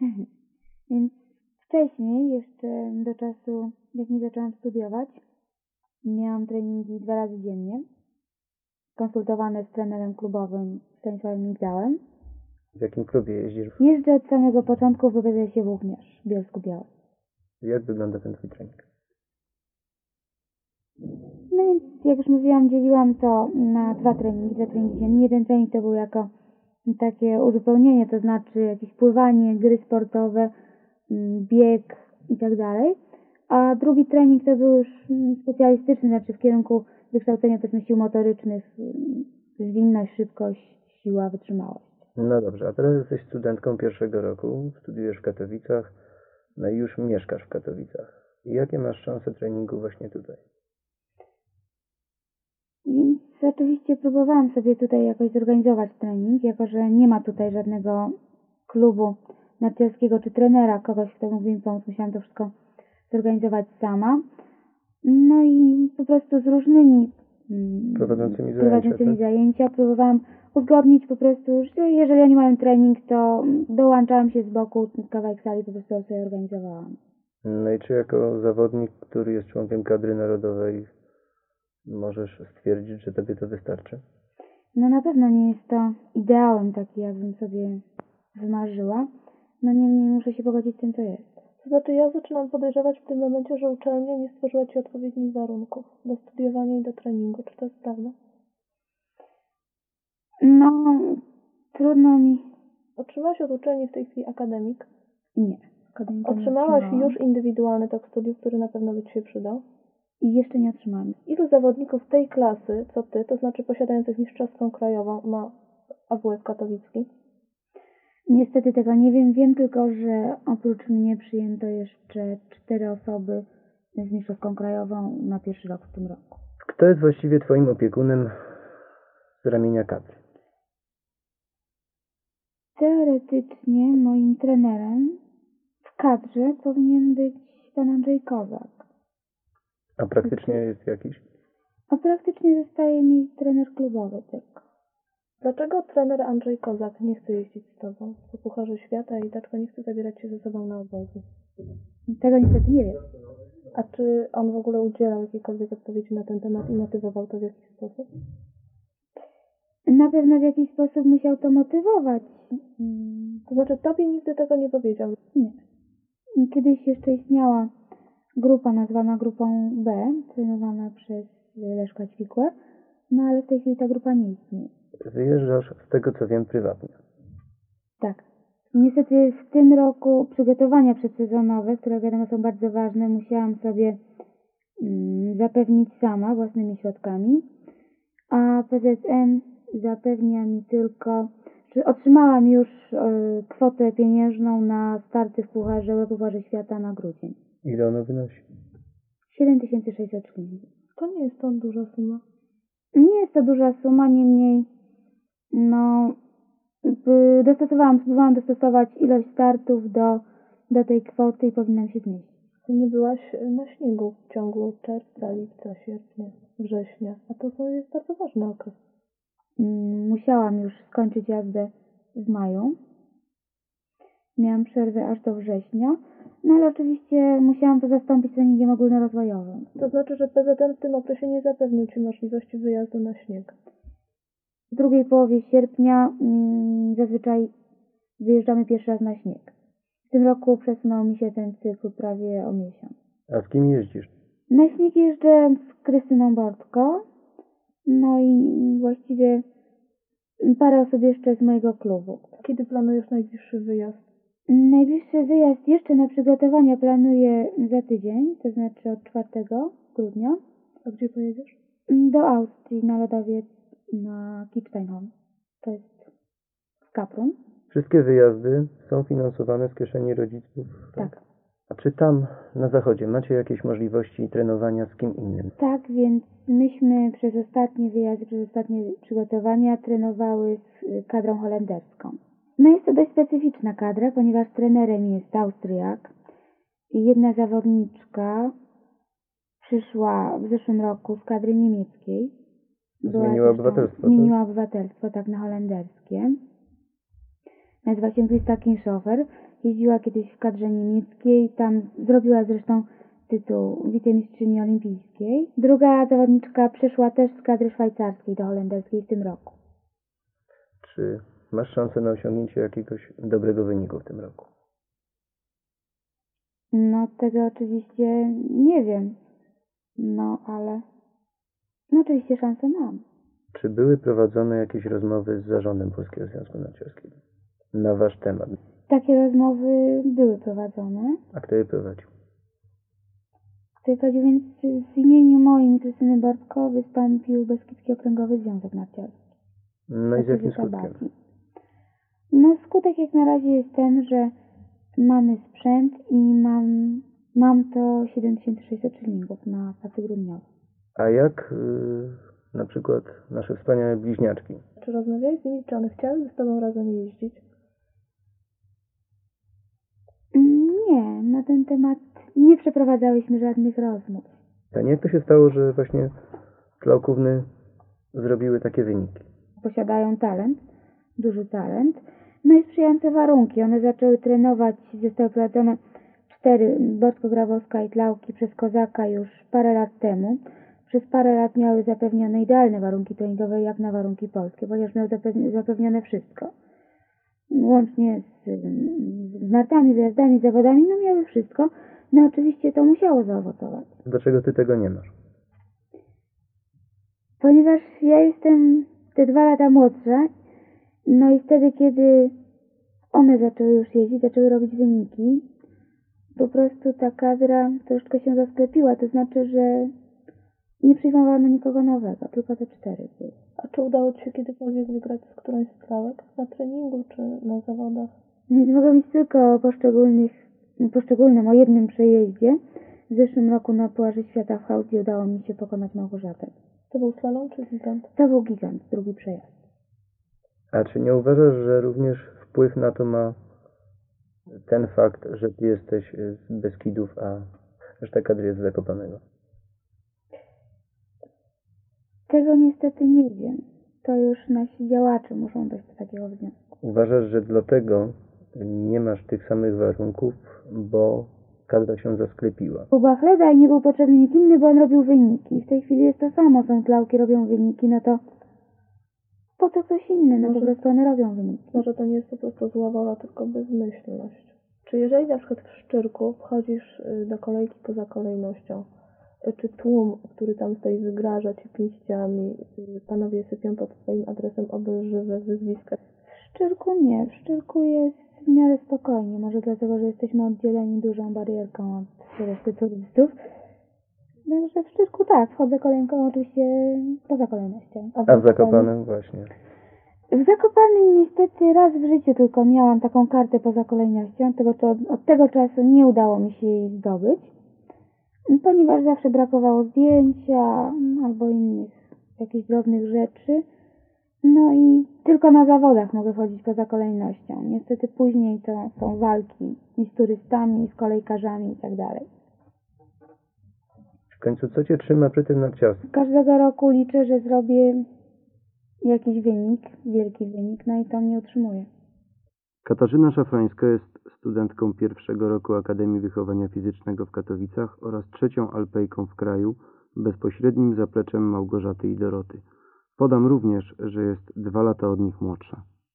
Mhm. Więc wcześniej, jeszcze do czasu, jak nie zaczęłam studiować, miałam treningi 2 razy dziennie, konsultowane z trenerem klubowym Stanisławem Migdałem. W jakim klubie jeździsz? Jeżdżę od samego początku w WBZS-ie Włókniarz w Bielsku-Białej. Jak wygląda ten twój trening? No więc, jak już mówiłam, dzieliłam to na 2 treningi dziennie. Jeden trening to był jako takie uzupełnienie, to znaczy jakieś pływanie, gry sportowe, bieg i tak dalej. A drugi trening to był już specjalistyczny, znaczy w kierunku wykształcenia powiedzmy sił motorycznych, zwinność, szybkość, siła, wytrzymałość. No dobrze, a teraz jesteś studentką pierwszego roku, studiujesz w Katowicach, no i już mieszkasz w Katowicach. I jakie masz szanse treningu właśnie tutaj? Więc oczywiście próbowałam sobie tutaj jakoś zorganizować trening, jako że nie ma tutaj żadnego klubu narciarskiego czy trenera, kogoś, kto mógłby mi pomóc. Musiałam to wszystko zorganizować sama. No i po prostu z różnymi prowadzącymi zajęcia próbowałam uzgodnić po prostu, że jeżeli oni mają trening, to dołączałam się z boku, kawałek sali po prostu sobie organizowałam. No i czy jako zawodnik, który jest członkiem kadry narodowej, możesz stwierdzić, że tobie to wystarczy? No na pewno nie jest to ideałem taki, jakbym sobie wymarzyła. No niemniej muszę się pogodzić z tym, co jest. To znaczy ja zaczynam podejrzewać w tym momencie, że uczelnia nie stworzyła Ci odpowiednich warunków do studiowania i do treningu. Czy to jest prawda? No, trudno mi. Otrzymałaś od uczelni w tej chwili akademik? Nie. Akademika Otrzymałaś nie już indywidualny tok studiów, który na pewno by Ci się przydał? I jeszcze nie otrzymałam. Ilu zawodników tej klasy, co Ty, to znaczy posiadających mistrzowską krajową, ma AWF katowicki? Niestety tego nie wiem. Wiem tylko, że oprócz mnie przyjęto jeszcze 4 osoby z mistrzowską krajową na pierwszy rok w tym roku. Kto jest właściwie twoim opiekunem z ramienia kadry? Teoretycznie moim trenerem w kadrze powinien być pan Andrzej Kozak. A praktycznie jest jakiś? A praktycznie zostaje mi trener klubowy tylko. Dlaczego trener Andrzej Kozak nie chce jeździć z Tobą po Pucharze Świata i dlaczego nie chce zabierać się ze sobą na obozy? Tego niestety nie wiem. A czy on w ogóle udzielał jakiejkolwiek odpowiedzi na ten temat i motywował to w jakiś sposób? Na pewno w jakiś sposób musiał to motywować. To znaczy Tobie nigdy tego nie powiedział? Nie. Kiedyś jeszcze istniała grupa nazwana grupą B, trenowana przez Leszka Ćwikłę, no ale w tej chwili ta grupa nie istnieje. Wyjeżdżasz, z tego co wiem, prywatnie. Tak. I niestety w tym roku przygotowania przedsezonowe, które wiadomo są bardzo ważne, musiałam sobie zapewnić sama własnymi środkami, a PZN zapewnia mi tylko, że otrzymałam już kwotę pieniężną na starty w Pucharze Świata na grudzień. Ile ono wynosi? 7600 szylingów. To nie jest to duża suma. Nie jest to duża suma, niemniej spróbowałam dostosować ilość startów do tej kwoty i powinnam się zmieścić. Ty nie byłaś na śniegu w ciągu czerwca, lipca, sierpnia, września, a to jest bardzo ważny okres. Musiałam już skończyć jazdę w maju. Miałam przerwę aż do września, no ale oczywiście musiałam to zastąpić treningiem ogólnorozwojowym. To znaczy, że PZN w tym okresie nie zapewnił Ci możliwości wyjazdu na śnieg. W drugiej połowie sierpnia zazwyczaj wyjeżdżamy pierwszy raz na śnieg. W tym roku przesunął mi się ten cykl prawie o miesiąc. A z kim jeździsz? Na śnieg jeżdżę z Krystyną Bortko, no i właściwie parę osób jeszcze z mojego klubu. Kiedy planujesz najbliższy wyjazd? Najbliższy wyjazd jeszcze na przygotowania planuję za tydzień, to znaczy od 4 grudnia. A gdzie pojedziesz? Do Austrii, na lodowiec, na Kitzsteinhorn. To jest w Kaprun. Wszystkie wyjazdy są finansowane z kieszeni rodziców? Tak. A czy tam na zachodzie macie jakieś możliwości trenowania z kim innym? Tak, więc myśmy przez ostatnie wyjazdy, przez ostatnie przygotowania trenowały z kadrą holenderską. No jest to dość specyficzna kadra, ponieważ trenerem jest Austriak. Jedna zawodniczka przyszła w zeszłym roku z kadry niemieckiej. Zmieniła obywatelstwo. Tak, na holenderskie. Nazywa się Christa Kinshofer. jeździła kiedyś w kadrze niemieckiej, tam zrobiła zresztą tytuł wicemistrzyni olimpijskiej. Druga zawodniczka przeszła też z kadry szwajcarskiej do holenderskiej w tym roku. Czy masz szansę na osiągnięcie jakiegoś dobrego wyniku w tym roku? No tego oczywiście nie wiem, ale oczywiście szansę mam. Czy były prowadzone jakieś rozmowy z zarządem Polskiego Związku Narciarskiego na wasz temat? Takie rozmowy były prowadzone. A kto je prowadził? Więc w imieniu moim Krystyny Bortko wystąpił Beskidzki Okręgowy Związek Narciarski. No i z jakim skutkiem? Skutek jak na razie jest ten, że mamy sprzęt i mam to 7600 szylingów na pasy grudniowe. A jak na przykład nasze wspaniałe bliźniaczki? Czy rozmawiałeś z nimi, czy one chciały z tobą razem jeździć? Nie, na ten temat nie przeprowadzałyśmy żadnych rozmów. A jak to się stało, że właśnie Klauków-ny zrobiły takie wyniki? Posiadają talent, duży talent, i sprzyjające warunki. One zaczęły trenować, zostały prowadzone 4 Bortko-Grabowska i Tlauki przez Kozaka już parę lat temu. Przez parę lat miały zapewnione idealne warunki treningowe jak na warunki polskie, ponieważ miały zapewnione wszystko. Łącznie z nartami, wyjazdami, zawodami, miały wszystko. Oczywiście to musiało zaowocować. Dlaczego ty tego nie masz? Ponieważ ja jestem te 2 lata młodsza, i wtedy, kiedy one zaczęły już jeździć, zaczęły robić wyniki, po prostu ta kadra troszkę się zasklepiła, to znaczy, że nie przyjmowano nikogo nowego, tylko te 4 były. A czy udało ci się kiedykolwiek wygrać z którąś z Tlałek? Na treningu czy na zawodach? Więc mogę mówić tylko o poszczególnym, o jednym przejeździe. W zeszłym roku na Pucharze Świata w Chausii udało mi się pokonać Małgorzatę. To był slalom czy gigant? To był gigant, drugi przejazd. A czy nie uważasz, że również wpływ na to ma ten fakt, że ty jesteś z Beskidów, a reszta kadry jest z Zakopanego? Tego niestety nie wiem. To już nasi działacze muszą dojść do takiego wniosku. Uważasz, że dlatego nie masz tych samych warunków, bo kadra się zasklepiła? U Bachleda i nie był potrzebny nikt inny, bo on robił wyniki. W tej chwili jest to samo. Są Tlauki, robią wyniki, to po co ktoś inny? Po prostu one robią wyniki. Może to nie jest po prostu zła wola, tylko bezmyślność. Czy jeżeli na przykład w Szczyrku wchodzisz do kolejki poza kolejnością, czy tłum, który tam stoi, wygraża ci pięściami, panowie sypią pod twoim adresem obelżywe wyzwiska? W Szczyrku nie. W Szczyrku jest w miarę spokojnie. Może dlatego, że jesteśmy oddzieleni dużą barierką od reszty turystów. Także w Szczyrku tak, wchodzę kolejką oczywiście poza kolejnością. A w Zakopanem właśnie? W Zakopanem niestety raz w życiu tylko miałam taką kartę poza kolejnością. Od tego czasu nie udało mi się jej zdobyć, ponieważ zawsze brakowało zdjęcia albo innych jakichś drobnych rzeczy. I tylko na zawodach mogę chodzić poza kolejnością. Niestety później to są walki i z turystami, i z kolejkarzami i tak dalej. W końcu co cię trzyma przy tym narciarstwie? Każdego roku liczę, że zrobię jakiś wynik, wielki wynik, i to mnie utrzymuje. Katarzyna Szafrańska jest studentką 1. roku Akademii Wychowania Fizycznego w Katowicach oraz 3. alpejką w kraju, bezpośrednim zapleczem Małgorzaty i Doroty. Podam również, że jest 2 lata od nich młodsza.